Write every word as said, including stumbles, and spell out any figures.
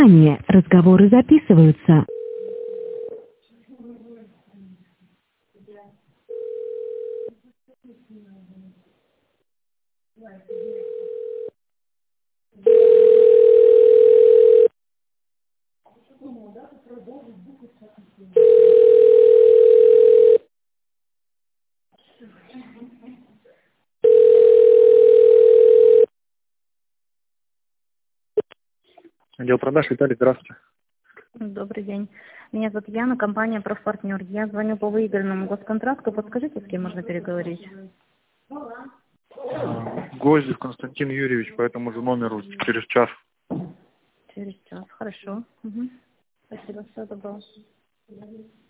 Внимание, разговоры записываются. Отдел продаж, Виталий, здравствуйте. Добрый день. Меня зовут Яна, компания «Профпартнер». Я звоню по выигранному госконтракту. Подскажите, с кем можно переговорить? А, Гвоздев Константин Юрьевич по этому же номеру через час. Через час. Хорошо. Угу. Спасибо. Всего доброго.